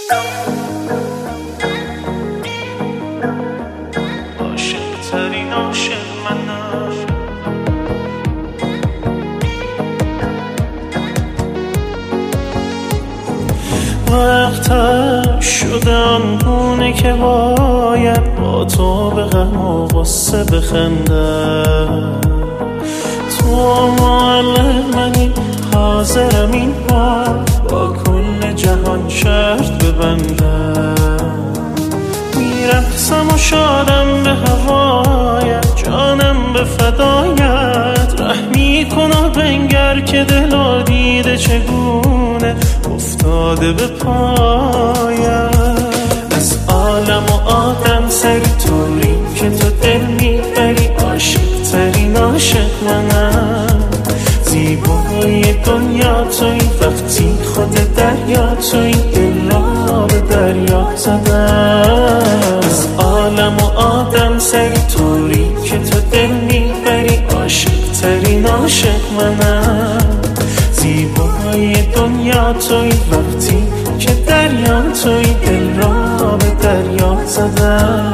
عاشق‌ترین عاشق منم. وقتش شده آنگونه که باید با تو به غم و غصه بخندم. تو معلم منی، حاضرم این بار با کل جهان شرط ببندم. میرقصم و شادم به هوایت، جانم به فدایت. رحمی کن و بنگر که دل دیده چگونه افتاده به پایت. از عالم و آدم سری طوری که تو دل میبری، عاشق ترین عاشق منم. زیبای دنیا توی، وقتی خود دریا توی، دل را به دریا زدم. از عالم و آدم سری طوری که تو دل میبری، عاشق ترین عاشق منم. زیبای دنیا توی، وقتی که دریا توی، دل را به دریا زدم.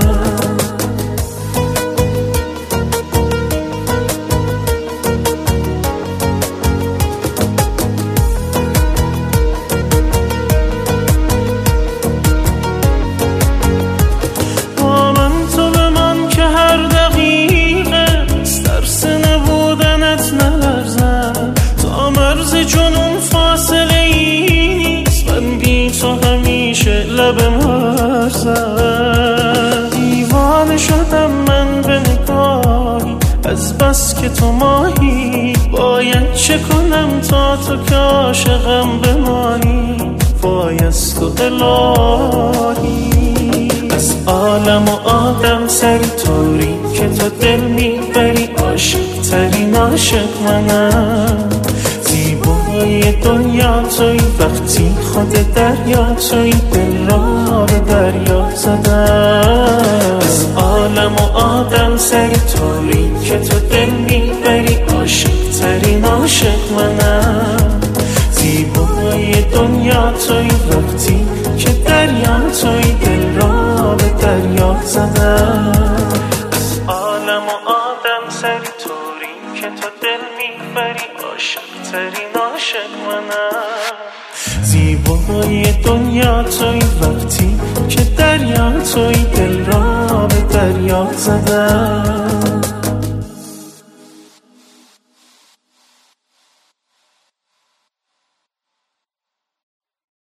جنون فاصله ای نیست، من بی تو همیشه لب مرزم. دیوانه شدم من به نگاهی، از بس که تو ماهی. باید چه کنم تا تو که عاشقم بمانی، بایست و الهی. از عالم و آدم سری طوری که تو دل میبری، عاشق ترین عاشق منم. زیبای دنیا توی، وقتی خود دریا توی، دل را به دریا زدم. از عالم و آدم سری طوری که تو دل میبری، عاشق ترین عاشق منم. زیبای دنیا توی، وقتی که دریا توی، دل را به دریا زدم. از عالم و آدم سری طوری که تو دل میبری، عاشق ترین عاشق منم. زیبای دنیا توی، وقتی که دریا توی، دل را به دریا زدم.